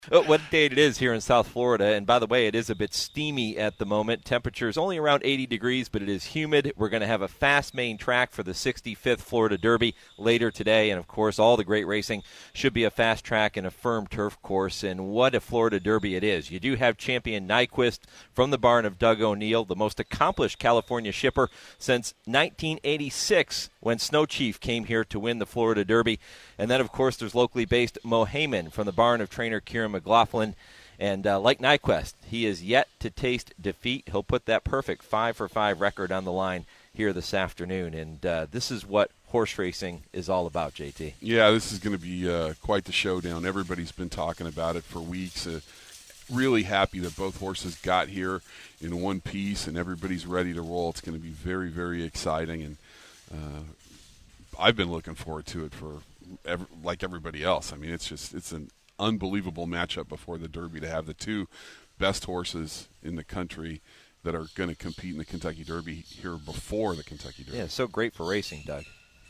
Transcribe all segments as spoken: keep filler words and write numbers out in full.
Uh, What date it is here in South Florida, and by the way, it is a bit steamy at the moment. Temperature is only around eighty degrees, but it is humid. We're going to have a fast main track for the sixty-fifth Florida Derby later today, and of course, all the great racing should be a fast track and a firm turf course. And what a Florida Derby it is! You do have champion Nyquist from the barn of Doug O'Neill, the most accomplished California shipper since nineteen eighty-six, when Snow Chief came here to win the Florida Derby. And then, of course, there's locally based Mo Heyman from the barn of trainer Kieran McLaughlin. And uh, like Nyquist, he is yet to taste defeat. He'll put that perfect five for five record on the line here this afternoon. And uh, this is what horse racing is all about, J T. Yeah, this is going to be uh, quite the showdown. Everybody's been talking about it for weeks. Uh, really happy that both horses got here in one piece, and everybody's ready to roll. It's going to be very, very exciting. And uh, I've been looking forward to it for Every, like everybody else. I mean, it's just it's an unbelievable matchup before the Derby to have the two best horses in the country that are going to compete in the Kentucky Derby here before the Kentucky Derby. Yeah, so great for racing, Doug.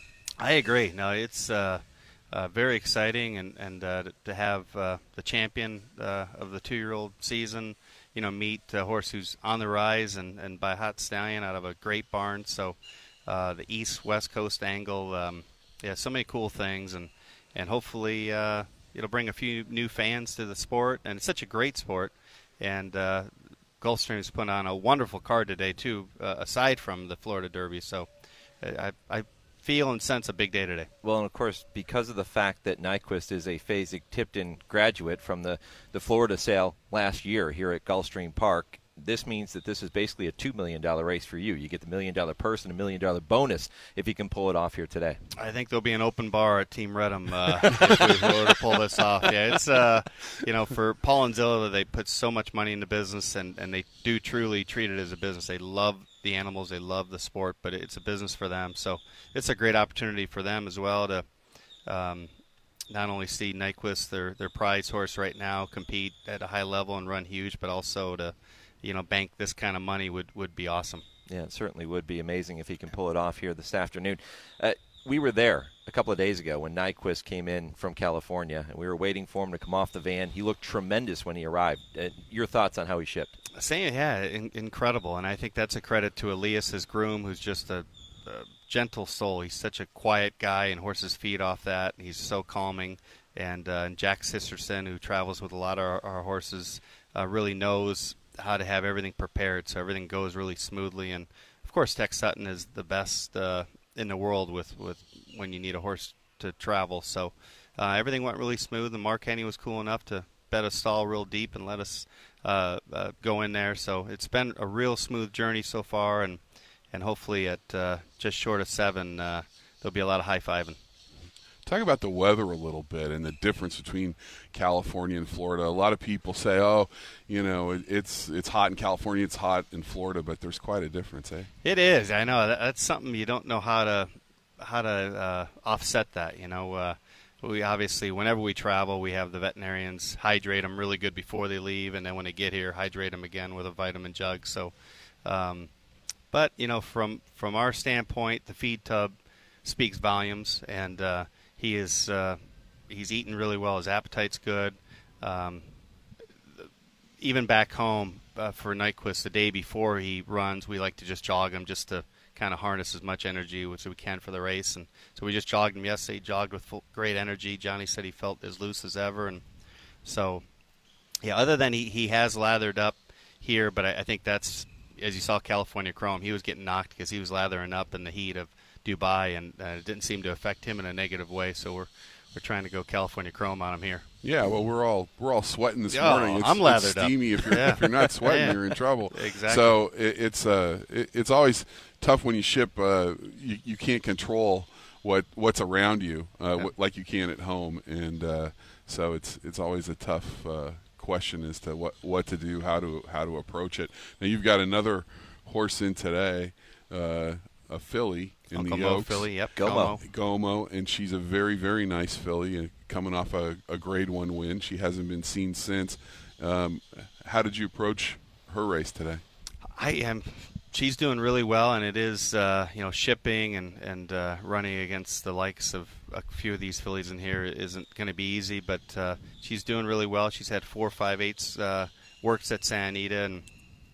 I agree. No, it's uh, uh, very exciting, and and uh, to have uh, the champion uh, of the two-year-old season, you know, meet a horse who's on the rise, and and by Hot Stallion out of a great barn. So uh, the East-West Coast angle. Um, Yeah, so many cool things, and, and hopefully uh, it'll bring a few new fans to the sport, and it's such a great sport. And uh, Gulfstream's put on a wonderful card today, too, uh, aside from the Florida Derby. So I, I feel and sense a big day today. Well, and of course, because of the fact that Nyquist is a Fasig-Tipton graduate from the, the Florida sale last year here at Gulfstream Park, this means that this is basically a two million dollars race for you. You get the million dollar purse and a million dollar bonus if you can pull it off here today. I think there'll be an open bar at Team Redham uh, if we were to pull this off. Yeah, it's, uh, you know, for Paul and Zilla, they put so much money into business, and, and they do truly treat it as a business. They love the animals, they love the sport, but it's a business for them. So it's a great opportunity for them as well to um, not only see Nyquist, their, their prize horse right now, compete at a high level and run huge, but also to you know, bank this kind of money would, would be awesome. Yeah, it certainly would be amazing if he can pull it off here this afternoon. Uh, we were there a couple of days ago when Nyquist came in from California, and we were waiting for him to come off the van. He looked tremendous when he arrived. Uh, your thoughts on how he shipped? Same, yeah, in, incredible. And I think that's a credit to Elias, his groom, who's just a, a gentle soul. He's such a quiet guy, and horses feed off that. He's so calming. And, uh, and Jack Sisterson, who travels with a lot of our, our horses, uh, really knows how to have everything prepared so everything goes really smoothly. And of course Tex Sutton is the best uh, in the world with, with when you need a horse to travel. So uh, everything went really smooth, and Mark Henny was cool enough to bet a stall real deep and let us uh, uh, go in there. So it's been a real smooth journey so far, and and hopefully at uh, just short of seven uh, there'll be a lot of high-fiving. Talk about the weather a little bit and the difference between California and Florida. A lot of people say, oh, you know, it, it's it's hot in California, it's hot in Florida, but there's quite a difference, eh? It is. I know. That, that's something you don't know how to how to uh, offset that, you know. Uh, we obviously, whenever we travel, we have the veterinarians hydrate them really good before they leave, and then when they get here, hydrate them again with a vitamin jug. So, um, but, you know, from, from our standpoint, the feed tub speaks volumes, and uh, He is uh, he's eating really well. His appetite's good. Um, even back home uh, for Nyquist, the day before he runs, we like to just jog him just to kind of harness as much energy as we can for the race. And so we just jogged him yesterday. He jogged with full, great energy. Johnny said he felt as loose as ever. And so, yeah, other than he, he has lathered up here, but I, I think that's, as you saw California Chrome, he was getting knocked because he was lathering up in the heat of Dubai, and uh, it didn't seem to affect him in a negative way. So we're we're trying to go California Chrome on him here. Yeah, well, we're all we're all sweating this oh, morning. It's, I'm lathered it's steamy. up. If you're yeah. if you're not sweating, yeah. you're in trouble. Exactly. So it, it's uh it, it's always tough when you ship. Uh, you you can't control what what's around you uh, yeah. w- like you can at home, and uh, so it's it's always a tough uh, question as to what, what to do, how to how to approach it. Now you've got another horse in today, uh, a filly in Uncle the Mo Oaks. filly, yep, Gomo. Gomo, and she's a very, very nice filly, uh, coming off a, a grade one win. She hasn't been seen since. Um, how did you approach her race today? I am she's doing really well, and it is uh, you know shipping and and uh, running against the likes of a few of these fillies in here isn't going to be easy. But uh, she's doing really well. She's had four five eights uh, works at Santa Anita, and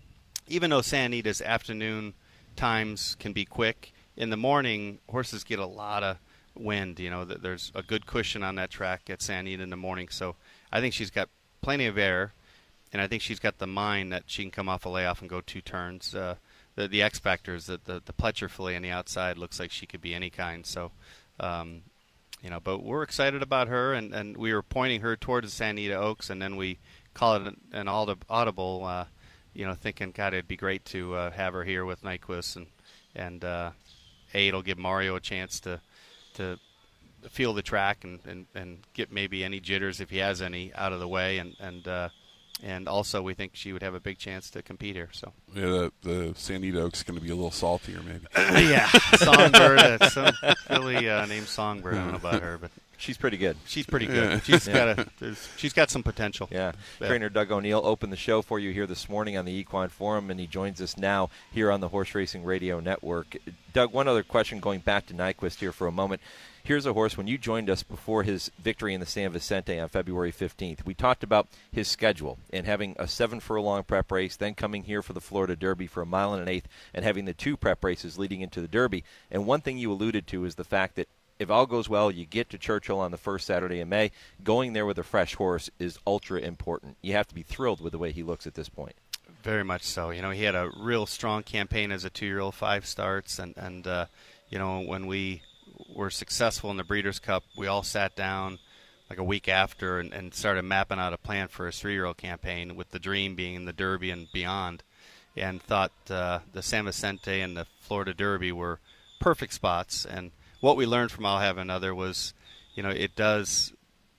even though Santa Anita's afternoon times can be quick, in the morning horses get a lot of wind. You know, there's a good cushion on that track at Santa Anita in the morning, so I think she's got plenty of air, and I think she's got the mind that she can come off a layoff and go two turns. Uh, the the X factor is that the the Pletcher filly on the outside looks like she could be any kind. So, um, you know, but we're excited about her, and, and we were pointing her towards the Santa Anita Oaks, and then we call it an, an audible. Uh, you know, thinking, God, it'd be great to uh, have her here with Nyquist, and and uh, a it'll give Mario a chance to to feel the track and, and, and get maybe any jitters if he has any out of the way, and and uh, and also we think she would have a big chance to compete here. So yeah, the, the Santa Anita Oaks is going to be a little saltier, maybe. Yeah, Songbird, uh, some filly uh, named Songbird. I don't know about her, but she's pretty good. She's pretty good. Yeah. She's yeah. got a she's got some potential. Yeah. yeah. Trainer Doug O'Neill opened the show for you here this morning on the Equine Forum, and he joins us now here on the Horse Racing Radio Network. Doug, one other question going back to Nyquist here for a moment. Here's a horse, when you joined us before his victory in the San Vicente on February fifteenth, we talked about his schedule and having a seven furlong prep race, then coming here for the Florida Derby for a mile and an eighth, and having the two prep races leading into the Derby. And one thing you alluded to is the fact that if all goes well, you get to Churchill on the first Saturday in May. Going there with a fresh horse is ultra important. You have to be thrilled with the way he looks at this point. Very much so. You know, he had a real strong campaign as a two-year-old, five starts, and, and uh, you know, when we were successful in the Breeders' Cup, we all sat down like a week after and, and started mapping out a plan for his three-year-old campaign, with the dream being the Derby and beyond, and thought uh, the San Vicente and the Florida Derby were perfect spots. And what we learned from I'll Have Another was, you know, it does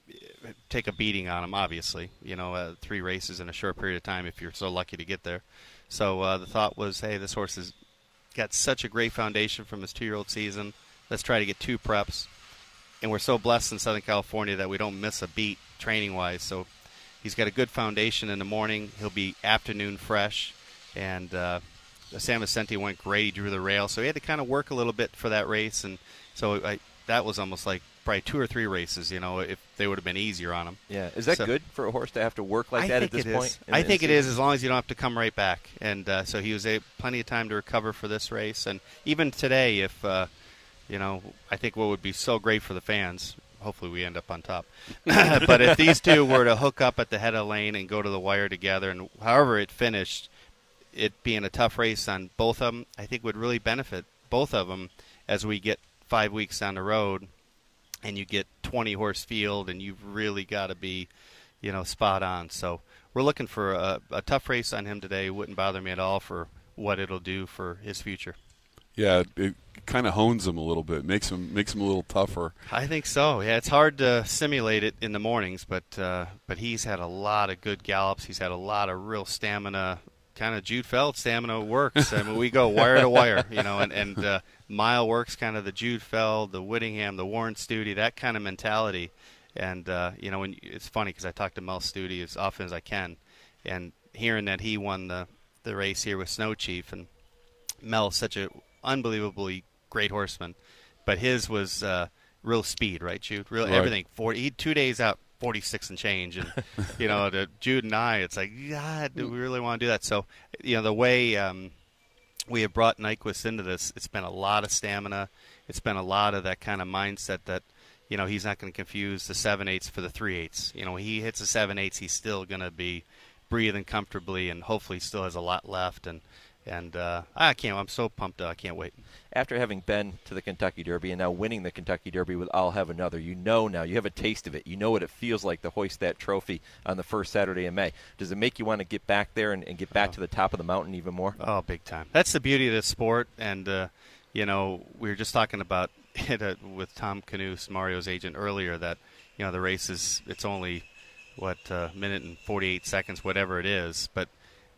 take a beating on him, obviously, you know, uh, three races in a short period of time if you're so lucky to get there. So uh, the thought was, hey, this horse has got such a great foundation from his two-year-old season. Let's try to get two preps. And we're so blessed in Southern California that we don't miss a beat training-wise. So he's got a good foundation in the morning. He'll be afternoon fresh. And uh, the San Vicente went great. He drew the rail. So he had to kind of work a little bit for that race. And so I, that was almost like probably two or three races, you know, if they would have been easier on him. Yeah. Is that so, good for a horse to have to work like I that think at this it point? Is. I think it is, as long as you don't have to come right back. And uh, so he was a, plenty of time to recover for this race. And even today, if uh, – you know, I think what would be so great for the fans, hopefully we end up on top, but if these two were to hook up at the head of the lane and go to the wire together, and however it finished, it being a tough race on both of them, I think would really benefit both of them as we get five weeks down the road and you get twenty horse field and you've really got to be, you know, spot on. So we're looking for a, a tough race on him today. It wouldn't bother me at all for what it'll do for his future. Yeah, it kind of hones him a little bit, makes him makes him a little tougher. I think so. Yeah, it's hard to simulate it in the mornings, but uh, but he's had a lot of good gallops. He's had a lot of real stamina, kind of Jude Feld stamina works. I mean, we go wire to wire, you know, and and uh, mile works kind of the Jude Feld, the Whittingham, the Warren Studi, that kind of mentality. And uh, you know, when, it's funny because I talk to Mel Studi as often as I can, and hearing that he won the the race here with Snow Chief, and Mel's such a unbelievably great horseman, but his was uh, real speed, right, Jude? Real right. everything. forty, he two days out, forty-six and change, and you know, to Jude and I, it's like, God, do we really want to do that? So, you know, the way um, we have brought Nyquist into this, it's been a lot of stamina. It's been a lot of that kind of mindset that, you know, he's not going to confuse the seven eights for the three eights. You know, when he hits the seven eights, he's still going to be breathing comfortably, and hopefully still has a lot left. And And uh, I can't. I'm so pumped up. I can't wait. After having been to the Kentucky Derby and now winning the Kentucky Derby with I'll Have Another, you know now, you have a taste of it. You know what it feels like to hoist that trophy on the first Saturday in May. Does it make you want to get back there and, and get back oh. to the top of the mountain even more? Oh, big time. That's the beauty of this sport. And, uh, you know, we were just talking about it uh, with Tom Canoose, Mario's agent, earlier, that, you know, the race is, it's only, what, a uh, minute and forty-eight seconds, whatever it is. But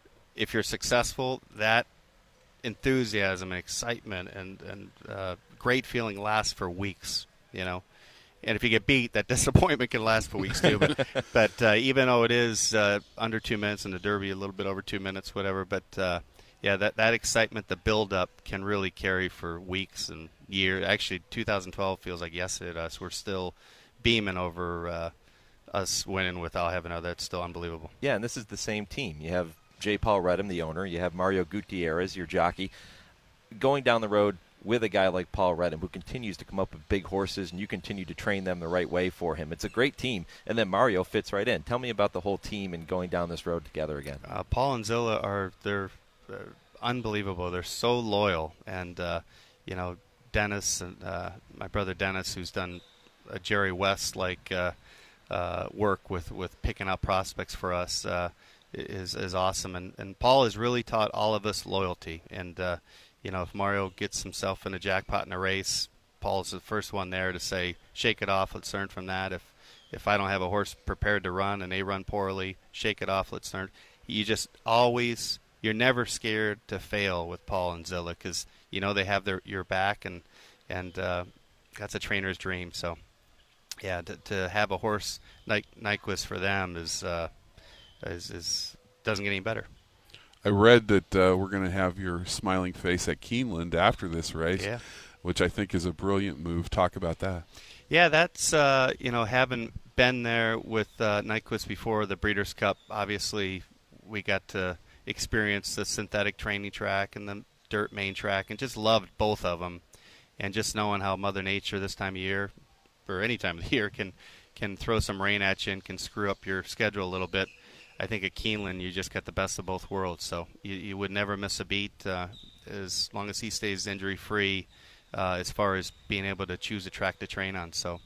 if you're successful, that enthusiasm and excitement and, and uh, great feeling lasts for weeks, you know. And if you get beat, that disappointment can last for weeks too. But but uh, even though it is uh, under two minutes in the Derby, a little bit over two minutes, whatever, but uh, yeah, that that excitement, the build up, can really carry for weeks and years. Actually, two thousand twelve feels like yesterday to us. We're still beaming over uh, us winning with Al Heaven. That's still unbelievable. Yeah, and this is the same team. You have J. Paul Redham, the owner. You have Mario Gutierrez, your jockey, going down the road with a guy like Paul Redham, who continues to come up with big horses, and you continue to train them the right way for him. It's a great team, and then Mario fits right in. Tell me about the whole team and going down this road together again. Uh, Paul and Zilla are they're, they're unbelievable. They're so loyal, and uh, you know Dennis and uh, my brother Dennis, who's done a Jerry West like uh, uh, work with, with picking out prospects for us, uh, is is awesome. And and Paul has really taught all of us loyalty. And uh, you know, if Mario gets himself in a jackpot in a race, Paul's the first one there to say, shake it off, let's learn from that. If if I don't have a horse prepared to run and they run poorly, shake it off, let's learn. You just always, you're never scared to fail with Paul and Zilla, because you know they have their your back, and and uh, that's a trainer's dream. So yeah, to, to have a horse like Nyquist for them is, uh, is is doesn't get any better. I read that uh, we're going to have your smiling face at Keeneland after this race, yeah. which I think is a brilliant move. Talk about that. Yeah, that's, uh, you know, having been there with uh, Nyquist before the Breeders' Cup, obviously we got to experience the synthetic training track and the dirt main track, and just loved both of them. And just knowing how Mother Nature this time of year, or any time of the year, can, can throw some rain at you and can screw up your schedule a little bit. I think at Keeneland you just got the best of both worlds. So you, you would never miss a beat uh, as long as he stays injury-free uh, as far as being able to choose a track to train on. So,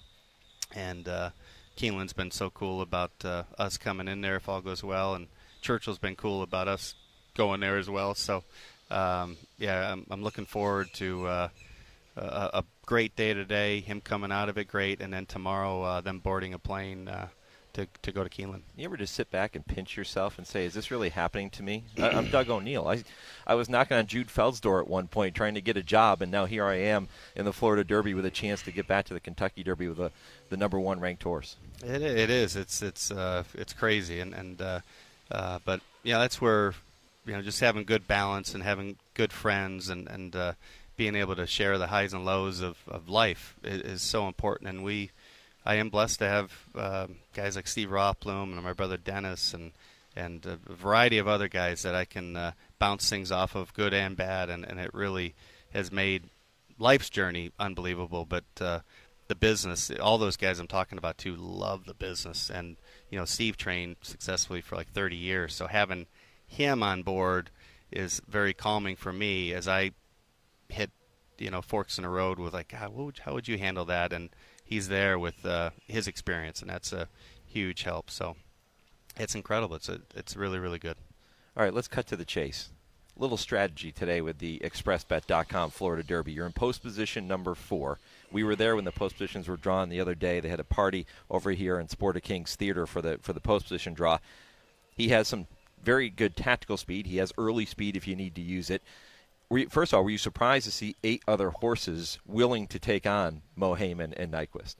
and uh, Keeneland's been so cool about uh, us coming in there if all goes well, and Churchill's been cool about us going there as well. So, um, yeah, I'm, I'm looking forward to uh, a, a great day today, him coming out of it great, and then tomorrow uh, them boarding a plane uh, To, to go to Keeneland. You ever just sit back and pinch yourself and say, is this really happening to me? I, I'm Doug O'Neill. I, I was knocking on Jude Feld's door at one point trying to get a job, and now here I am in the Florida Derby with a chance to get back to the Kentucky Derby with a, the number one ranked horse. It, it is. It's it's uh, it's crazy, and and uh, uh, but yeah, that's where, you know, just having good balance and having good friends and and uh, being able to share the highs and lows of, of life is, is so important. And we. I am blessed to have uh, guys like Steve Rothblum and my brother Dennis and and a variety of other guys that I can uh, bounce things off of, good and bad, and, and it really has made life's journey unbelievable. But uh, the business, all those guys I'm talking about too, love the business. And, you know, Steve trained successfully for like thirty years, so having him on board is very calming for me as I hit, you know, forks in the road with like, God, what would, how would you handle that? And he's there with uh, his experience, and that's a huge help. So it's incredible. It's a, it's really, really good. All right, let's cut to the chase. A little strategy today with the express bet dot com Florida Derby. You're in post position number four. We were there when the post positions were drawn the other day. They had a party over here in Sport of Kings Theater for the for the post position draw. He has some very good tactical speed. He has early speed if you need to use it. Were you, first of all, were you surprised to see eight other horses willing to take on Mo Heyman and Nyquist?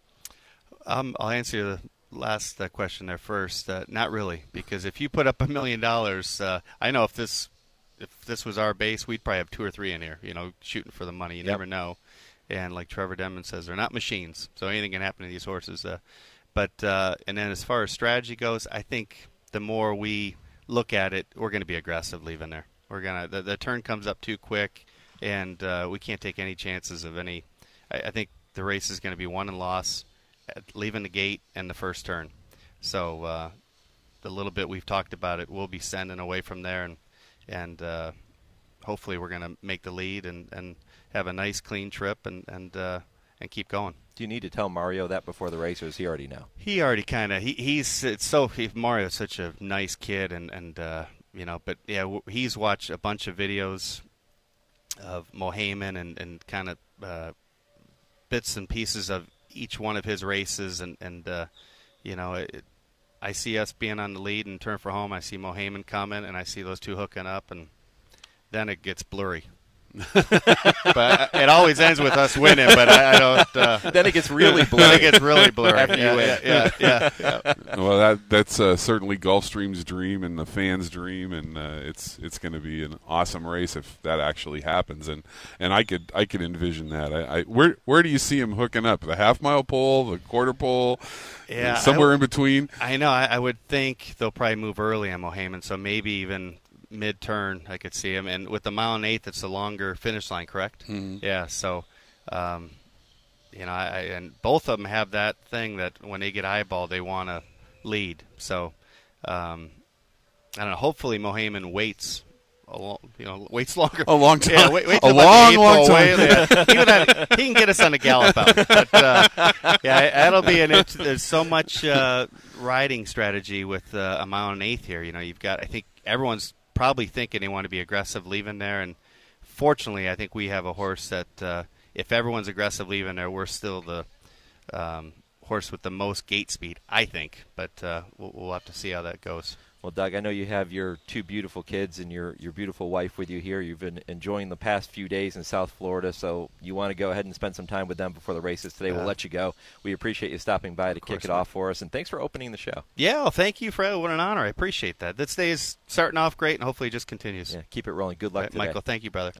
Um, I'll answer the last uh, question there first. Uh, not really, because if you put up a million dollars, uh, I know if this if this was our base, we'd probably have two or three in here, you know, shooting for the money. You Yep. never know. And like Trevor Denman says, they're not machines, so anything can happen to these horses. Uh, but uh, and then as far as strategy goes, I think the more we look at it, we're going to be aggressive leaving there. We're gonna the, the turn comes up too quick, and uh, we can't take any chances of any. I, I think the race is going to be won and lost at leaving the gate and the first turn. So uh, the little bit we've talked about it, we'll be sending away from there, and and uh, hopefully we're going to make the lead and, and have a nice clean trip and and uh, and keep going. Do you need to tell Mario that before the race, or does he already know? He already kind of he, he's it's so he, Mario's such a nice kid, and and. Uh, You know, but yeah, w- he's watched a bunch of videos of Mo Heyman and, and kind of uh, bits and pieces of each one of his races. And, and uh, you know, it, I see us being on the lead and turn for home. I see Mo Heyman coming, and I see those two hooking up, and then it gets blurry. but it always ends with us winning. But I, I don't. Uh, then it gets really blurry. Then it gets really blurry. After you yeah, win. yeah, yeah, yeah, yeah. Well, that that's uh, certainly Gulfstream's dream and the fans' dream, and uh, it's it's going to be an awesome race if that actually happens. And, and I could I could envision that. I, I where where do you see him hooking up? The half mile pole, the quarter pole, Yeah, somewhere I, in between. I know. I, I would think they'll probably move early on Mohaymen, so maybe even mid-turn I could see him. And with the mile and eighth, it's a longer finish line, correct? Mm-hmm. Yeah. So, um, you know, I, I and both of them have that thing that when they get eyeball, they want to lead. So, um, I don't know. Hopefully, Mohaymen waits. A long, you know, waits longer. A long time. Yeah, wait, wait a till long, about the long eighth time. away. Yeah. Even that, he can get us on the gallop out. But, uh, yeah, that'll be an. Int- there's so much uh, riding strategy with uh, a mile and an eighth here. You know, you've got. I think everyone's probably thinking they want to be aggressive leaving there, and fortunately, I think we have a horse that uh, if everyone's aggressive leaving there, we're still the um, horse with the most gate speed, I think. But uh, we'll, we'll have to see how that goes. Well, Doug, I know you have your two beautiful kids and your, your beautiful wife with you here. You've been enjoying the past few days in South Florida, so you want to go ahead and spend some time with them before the races today. Yeah. We'll let you go. We appreciate you stopping by to Of course, kick it man. off for us, and thanks for opening the show. Yeah, well, thank you, Fred. What an honor. I appreciate that. This day is starting off great, and hopefully it just continues. Yeah, keep it rolling. Good luck Right, today. Michael, thank you, brother.